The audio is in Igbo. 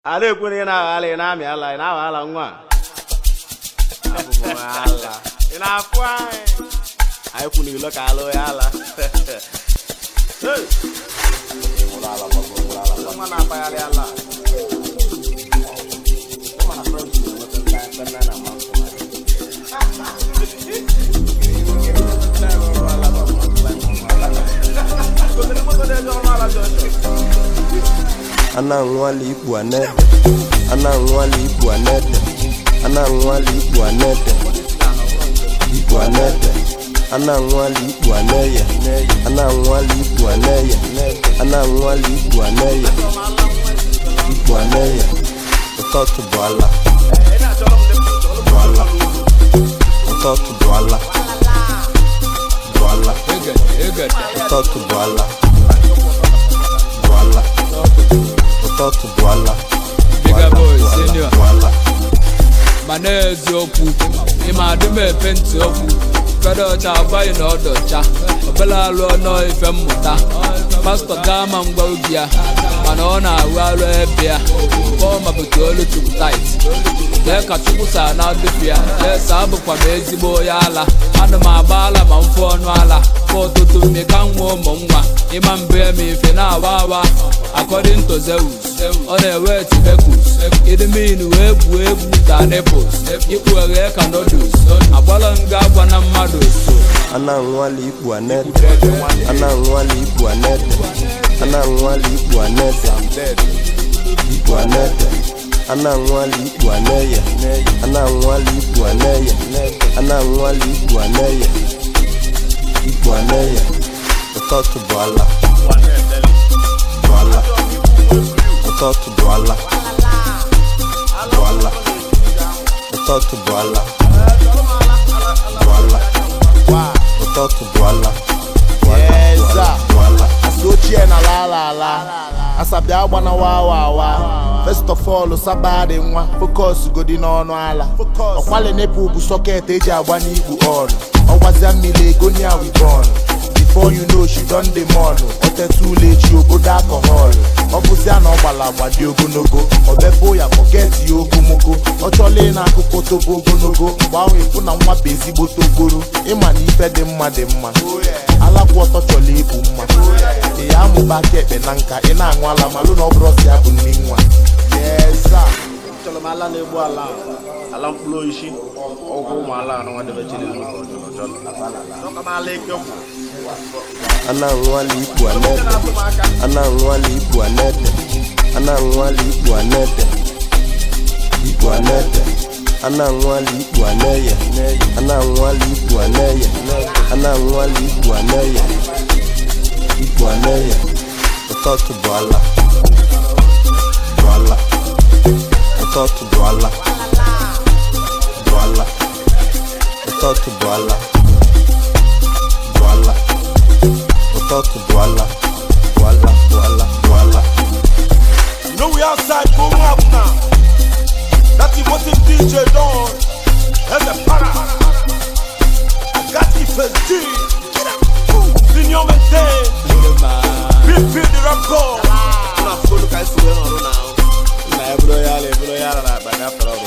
Ala ekwere na ala na amị ala na ala nwa. Abụbụ ala. Ị na-afụ anyị kwụ n'ilo ka alụ ya ala. Hey. Wala ala baba, wala ala. Nwa na-apagharị ala. Mana French na na ma. Ana nwali ikpu anede, ana nwali ikpu anede, ana nwali ikpu anede, ikpu anede, ana nwali ikpu aneye, ana nwali ikpu aneye, ana nwali ikpu aneye, ikpu aneye, ụtọtụ bụ ala, ụtọtụ bụ ala, ụtọtụ bụ ala, ụtọtụ bụ ala. Bigger boy, senior. Mana eziokwu, ịma adị m epe ntị okwu. Fede ọcha agbaghị na ọdọcha, obele alụ ọnọ ife mmụta. Pastọ gama ngwa obi ya, mana ọ na-arụ arụ ebe ya. Kpọọ ma bute olu chukwu tait. Lee ka chukwu saa na adịpụ ya, esa abụkwa m ezigbo onye ala. Ana m agba ala ma mfụ ọnụ ala. Kwa ụtụtụ mmeka nwa ụmụ nwa, ịma mbụ ya ma ife na-awa awa. According to Zeus, ọ na-ewe tibekus. Idimini wee gbuo egwu ka nipples. Ikpu eghe ka noodles. Agbala nga agwa na mmadụ so. Ana nwali ikpu anede, ana nwali ikpu anede, ana nwali ikpu anede, ikpu anede, ana nwali ikpu aneye, ana nwali ikpu aneye, ana nwali ikpu aneye, ikpu aneye, ụtọtụ bụ ala, bụ ala, ụtọtụ bụ ala, bụ ala, ụtọtụ bụ ala, bụ ala. Ụtọtụ bụ ala, bụ ala. Asa ochie na la asabịa agba na wa. First of all, sabadị nwa focus godi n'ọnụ ala. Ọkwali nepụ bụ socket eji agba n'igbu ọnụ. Ọgwazia mmiri ego nya we born. Before you know she done the mall. Otetu ulechi obodo alcohol. Ọ bụzia na ọgbala agba dị ogologo. Ọbefo ya forget ya okomoko. Ọ chọla ị na-akụkọ togo ogologo. Mgbe ahụ ịfụ na nwa bụ ezigbo togoro. Ịma na ife dị mma dị mma. Alakwa ọtọ chọla ịbụ mma. Ị ya amụba aka ekpe na nka. Ị na-aṅụ ala malụ na ọ bụrụ ọsị ya bụ nne nwa. Chọrọ m ala na-egbu ala ala mkpụrụ isi ọgwụ ụmụ ala na nwadebe chiri Ana nwali ikpu anede, ana nwali ikpu anede, ana nwali ikpu anede, ikpu anede, ana nwali ikpu aneye, ana nwali ikpu aneye, ana nwali ikpu aneye, ikpu aneye, ụtọtụ bụ ala, bụ ala, ụtọtụ bụ ala, bụ ala, ụtọtụ bụ ala, bụ ala, ụtọtụ bụ ala, bụ ala, bụ ala, bụ ala. You know we outside going up now. That is what him DJ done. That's a para. I got the first G. Senior maintain. BP the rap god. na-afụ olu ka esi wee nọrọ na eburo ya ala na akpa gafere ọrụ